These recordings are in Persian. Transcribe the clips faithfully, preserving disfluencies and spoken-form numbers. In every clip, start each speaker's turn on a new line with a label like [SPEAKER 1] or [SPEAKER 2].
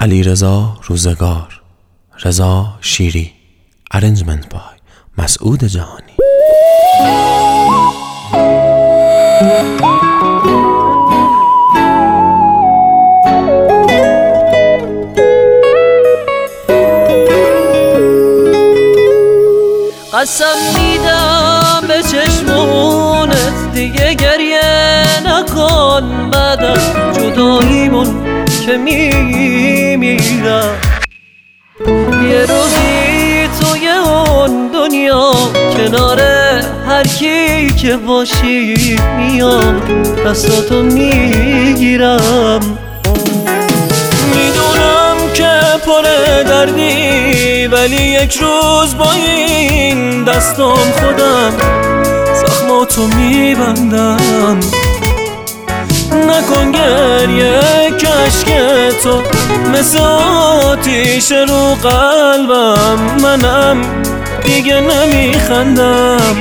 [SPEAKER 1] علیرضا روزگار، رضا شیری، ارنجمنت بای مسعود جهانی.
[SPEAKER 2] قسم میدم به چشمونت دیگه گریه نکن، بعد از جداییمون که میمیرم. یه روزی توی اون دنیا کنار هر کی که باشی میام دستاتو میگیرم. میدونم که پر دردی ولی یک روز با این دستام خودم زخماتو میبندم. نکن گریه کشک تو مثل آتیش رو قلبم، منم دیگه نمیخندم.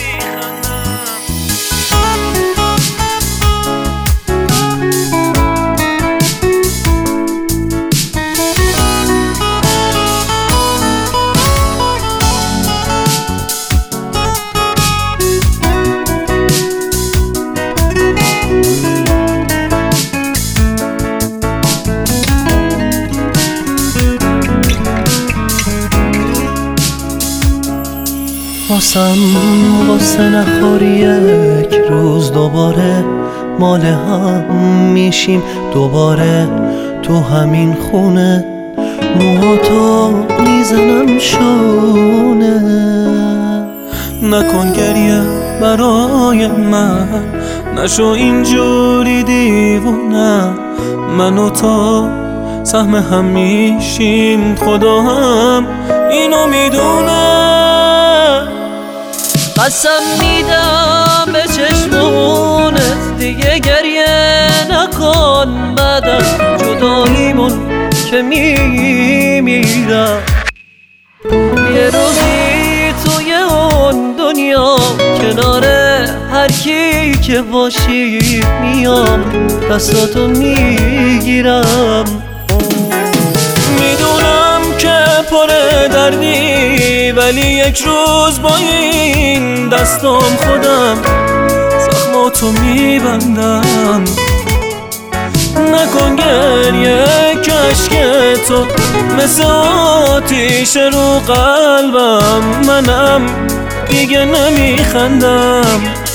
[SPEAKER 2] واسم واسه نخوری یک روز دوباره مال هم میشیم دوباره تو همین خونه، موهاتو میزنم شونه. نکن گریه برای من، نشو اینجوری دیوونه، من و تو سهم هم میشیم، خدا هم اینو میدونه. قسم میدم به چشمونت دیگه گریه نکن، بعد از جداییمون که میمیرم. یه روزی توی اون دنیا کنار هر کی که باشی میام دستاتو میگیرم. میدونم که پر دردی ولی یک روز با این دستام خودم زخماتو میبندم. نکن گریه کشک تو مثل آتیش رو قلبم، منم دیگه نمیخندم.